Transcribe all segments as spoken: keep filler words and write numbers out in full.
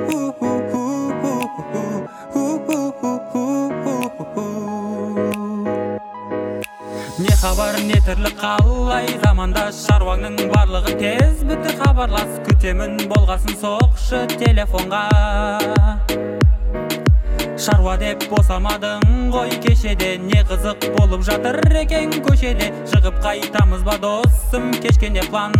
Не хабар, не тірлік қалай, заманда шаруаңның барлығы тез біті. Хабарлас күтемін, болғасын соқшы телефонға. Шаруа деп босамадың ғой кешеде, не қызық болып жатыр екен көшеде. Шығып қайтамыз ба досым, кешкенде план.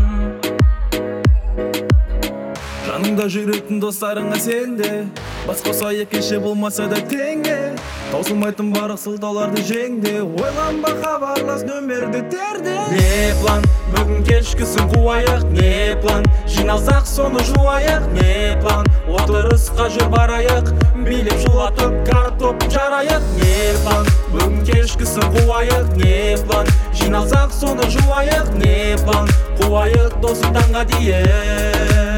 Жаныңда жүретін достарыңа сенде, бас қоса екінші болмаса да теңге. Таусылмайтын барық сылтауларды жеңде, ойланба хабарлас нөмерді терде. Не план, бүгін кешкісін қуайық, не план, жиналсақ соны жуайық, не план, отырысқа жүр барайық, билеп шулатып картоп жарайық, не план, бүгін кешкісін қуайық, не план, жиналсақ соны жуайық, не план, қуайық досым таңға дейін.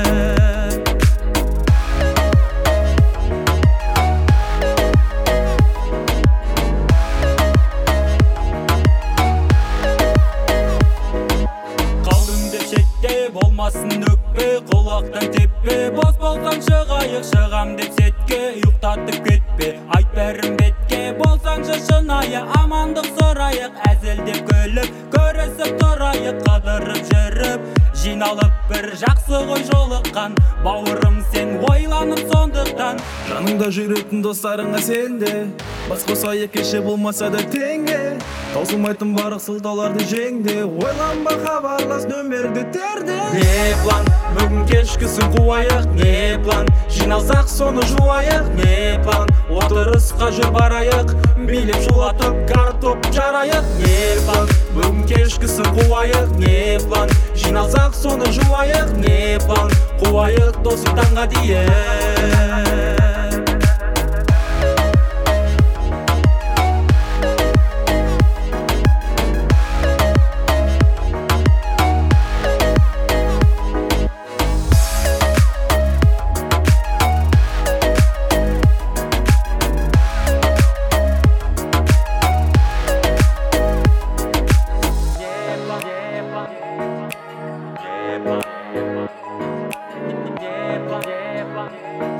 Болмасын өкпе, құлақтан теппе, бос болсаң шығайық, шығам деп сетке, ұйықтатып кетпе, айт бәрін бетке, болсаңшы шынайы, амандық сұрайық, әзілдеп күліп, көрісіп тұрайық, қыдырып жүріп, жиналып бір жақсы ғой жолыққан, бауырым сен ойланып сондықтан. Жаныңда жүретін достарыңа сенде, бас қоса екінші болмаса да теңге. Таусылмайтын барық сылтауларды жеңде, ойланба хабарлас нөмерді терде. Не план, бүгін кешкісін қуайық, не план, жиналсақ соны жуайық, не план, отырысқа жүр барайық, билеп шулатып картоп жарайық, не план, бүгін кешкісін қуайық, не план, жиналсақ соны жуайық, не план, қуайық досым таңға дейін. Yeah,